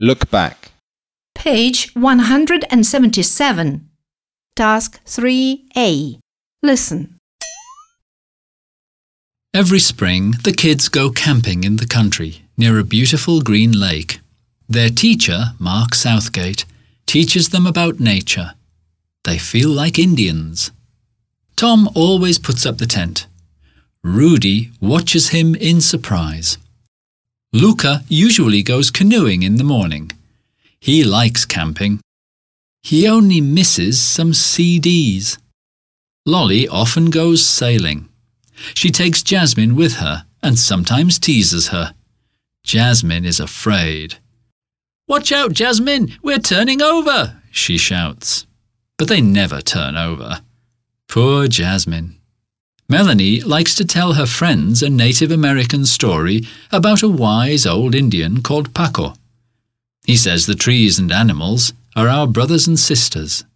Look back. Page 177. Task 3A. Listen. Every spring, the kids go camping in the country near a beautiful green lake. Their teacher, Mark Southgate, teaches them about nature. They feel like Indians. Tom always puts up the tent. Rudy watches him in surprise. Luca usually goes canoeing in the morning. He likes camping. He only misses some CDs. Lolly often goes sailing. She takes Jasmine with her and sometimes teases her. Jasmine is afraid. "Watch out, Jasmine! We're turning over!" she shouts. But they never turn over. Poor Jasmine. Melanie likes to tell her friends a Native American story about a wise old Indian called Paco. He says the trees and animals are our brothers and sisters.